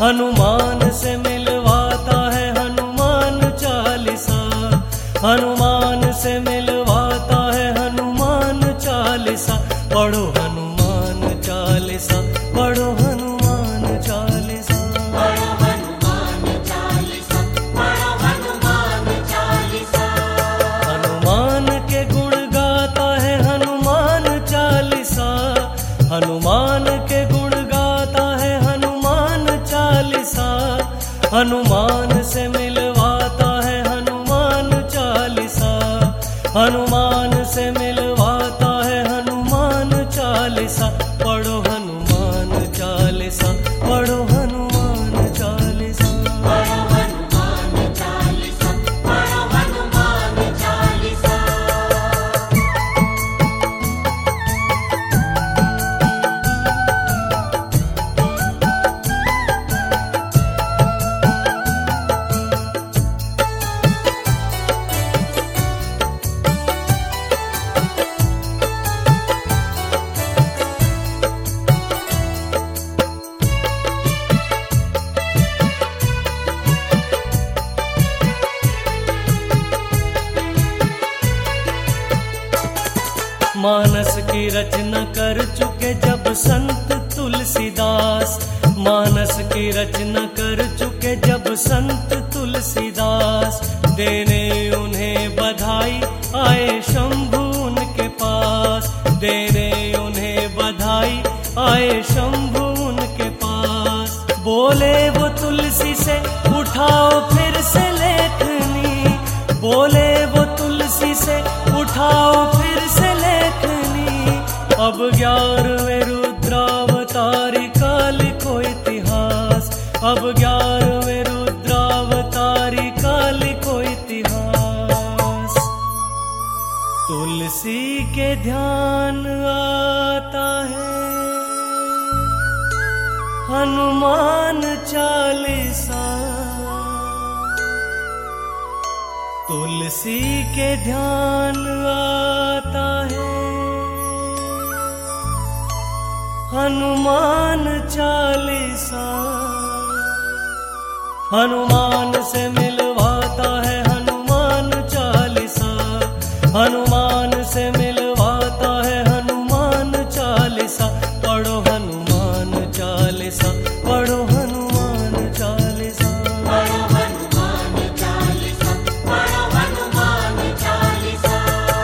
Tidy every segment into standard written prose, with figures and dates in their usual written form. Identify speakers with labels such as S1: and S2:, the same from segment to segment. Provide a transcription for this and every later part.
S1: हनुमान से मिलवाता है हनुमान चालीसा, हनुमान से मिलवाता है हनुमान चालीसा। पढ़ो हनुमान चालीसा, पढ़ो हनुमान चालीसा,
S2: पढ़ो हनुमान चालीसा, पढ़ो हनुमान चालीसा।
S1: हनुमान के गुण गाता है हनुमान चालीसा, हनुमान के गुण गाता है हनुमान चालीसा। हनुमान से मिलवाता है हनुमान चालीसा, हनुमान से मिलवाता है हनुमान चालीसा। पढ़ो हनुमान चालीसा, पढ़ो हनुमान चालीसा,
S2: पढ़ो हनुमान चालीसा, पढ़ो हनुमान चालीसा।
S1: मानस की रचना कर चुके जब संत तुलसीदास, मानस की रचना कर चुके जब संत तुलसीदास। देने उन्हें बधाई आए शंभु उनके पास, देने उन्हें बधाई आए शंभु उनके पास। बोले वो तुलसी से उठाओ फिर से लेखनी, बोले वो तुलसी से उठाओ फिर से लेखनी। अब 11वें रुद्रावतारी का लिखो इतिहास, अब 11वें रुद्रावतारी का लिखो इतिहास। तुलसी के ध्यान आता है हनुमान चालीसा, तुलसी के ध्यान आता है हनुमान चालीसा। हनुमान से मिलवाता है हनुमान चालीसा, हनुमान से मिलवाता है हनुमान चालीसा। पढ़ो हनुमान चालीसा, पढ़ो हनुमान चालीसा,
S2: पढ़ो हनुमान चालीसा, पढ़ो हनुमान चालीसा।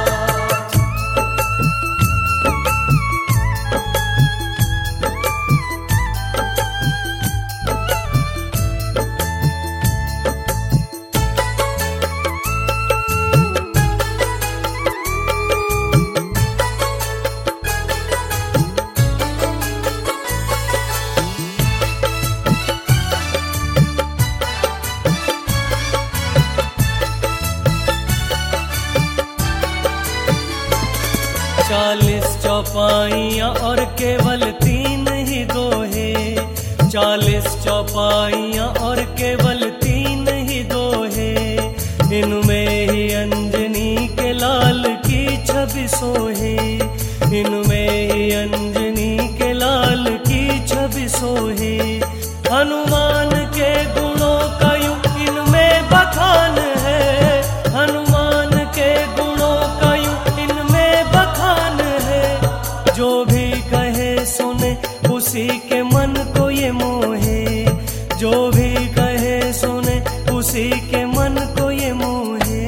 S1: चालीस चौपाइयाँ और केवल 3 ही दोहे, 40 चौपाइयाँ और केवल 3 ही दोहे। इनमें ही अंजनी के लाल की छवि सोहे, इनमें ही अंजनी के लाल की छवि सोहे। हनुमान के गुणों का यूं इनमें बखान है, हनुमान के गुणों का यूं इनमें बखान है। जो भी कहे सुने उसी के मन को ये मोहे, जो भी कहे सुने उसी के मन को ये मोहे।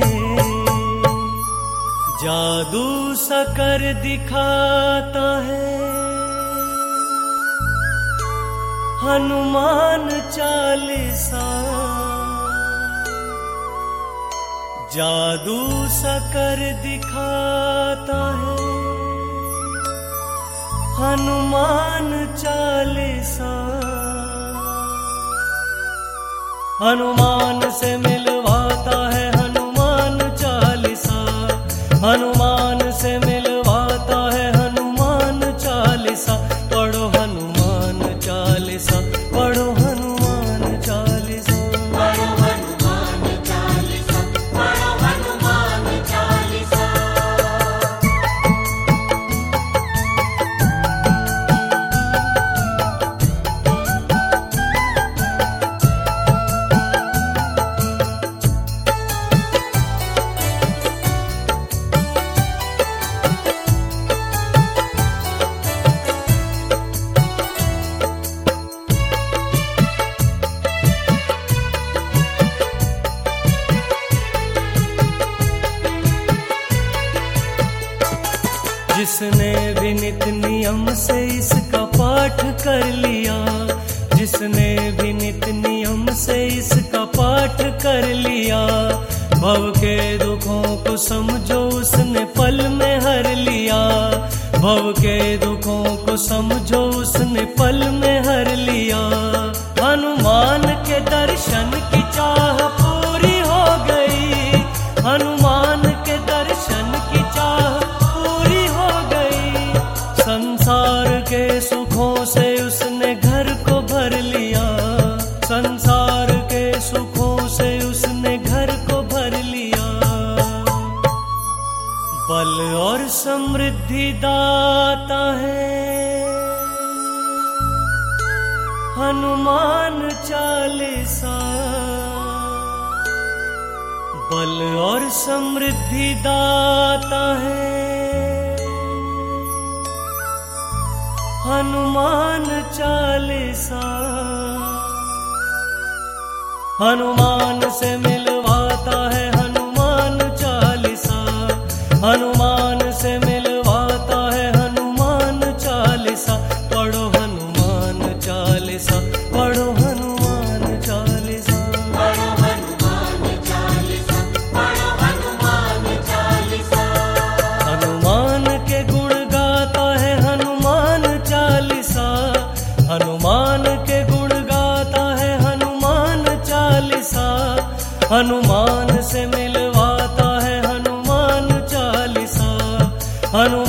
S1: जादू सा कर दिखाता है हनुमान चालीसा, जादू सा कर दिखाता है हनुमान चालीसा। हनुमान से मिलवाता है हनुमान चालीसा, हनुमान से मिलवाता है हनुमान चालीसा। पढ़ो हनुमान चालीसा, पढ़ो हनुमान चालीसा,
S2: पढ़ो हनुमान चालीसा, पढ़ो हनुमान चालीसा।
S1: जिसने भी नित नियम से इसका पाठ कर लिया, जिसने भी नित नियम से इसका पाठ कर लिया, भव के दुखों को समझो उसने पल में हर लिया, भव के दुखों को समझो उसने पल में हर लिया। हनुमान के दर्शन की चाह पूरी हो गई, हनुमान के दर्शन की चाह पूरी हो गई, संसार के सुखों से उसने घर को भर लिया, संसार के सुखों से उसने घर को भर लिया। बल और समृद्धि दाता है हनुमान चालीसा, बल और समृद्धि दाता है हनुमान चालीसा। हनुमान से मिलवाता है हनुमान चालीसा, हनुमान से मिलवाता है हनुमान चालीसा। पढ़ो हनुमान चालीसा, पढ़ो हनुमान चालीसा,
S2: पढ़ो हनुमान चालीसा, पढ़ो हनुमान चालीसा।
S1: हनुमान के गुण गाता है हनुमान चालीसा, हनुमान के गुण गाता है हनुमान चालीसा। हनुमान से मिलवाता है हनुमान चालीसा, हनुमान